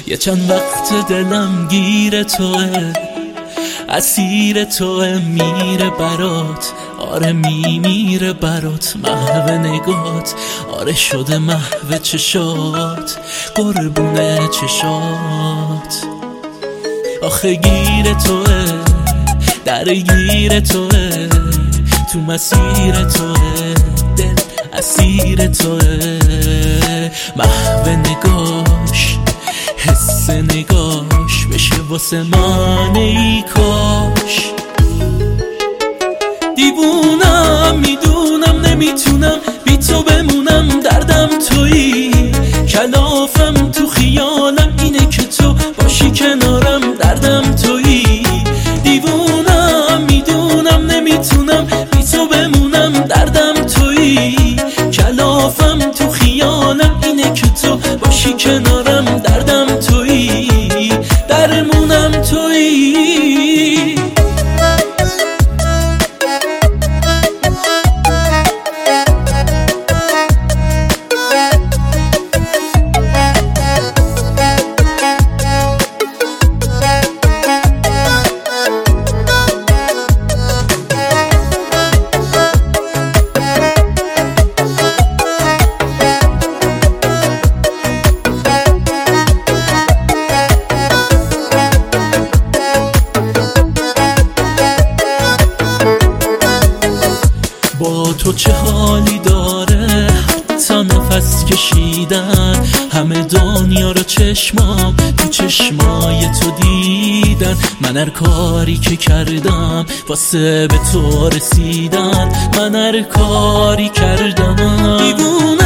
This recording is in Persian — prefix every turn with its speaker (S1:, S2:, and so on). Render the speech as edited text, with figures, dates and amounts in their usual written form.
S1: یه چند وقت دلم گیر توه، اسیر توه، میره برات، آره میمیره برات، محو نگات، آره شده محو چشات، قربونه چشات. آخه گیر توه، درگیر توه، تو مسیر توه، دل اسیر توه، محو نگاش، حس نگاش بشه واسه من ای کاش. دیوونم میدونم نمیتونم بی تو بمونم، دردم تویی، کلافم تو خیالم اینه که تو باشی کنارم، دردم تویی. دیوونم میدونم نمیتونم بی تو بمونم، دردم تویی، کلافم تو خیالم اینه که تو باشی کنارم، دردم تویی، درمونم تویی. با تو چه حالی داره حتی نفس کشیدن، همه دنیا رو چشمام تو چشمای تو دیدن. من هر کاری که کردم واسه به تو رسیدن، من هر کاری کردم.